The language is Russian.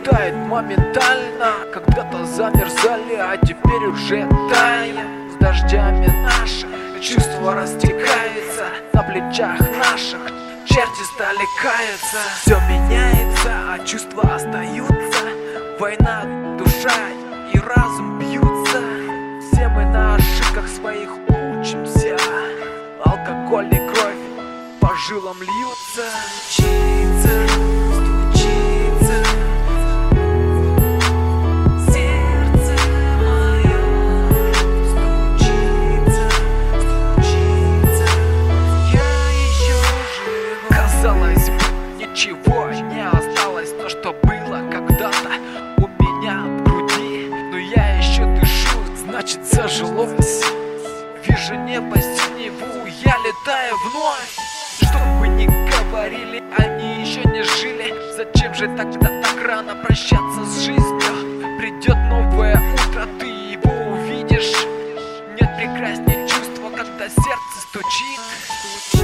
тает моментально. Когда-то замерзали, а теперь уже таем. С дождями наши чувства растекаются, на плечах наших черти стали каяться. Все меняется, а чувства остаются. Война, душа и разум бьются. Все мы на ошибках своих учимся. Алкоголь и кровь по жилам льются. Стучится, стучится сердце мое. Стучится, стучится, я еще жив. Казалось бы, ничего не осталось, то, что было когда-то у меня в груди. Но я еще дышу, значит зажилось. Вижу небо синеву, я летаю вновь. Что бы ни говорили, они еще не жили. Зачем же тогда так рано прощаться с жизнью? Придет новое утро, ты его увидишь. Нет прекраснее чувства, когда сердце стучит.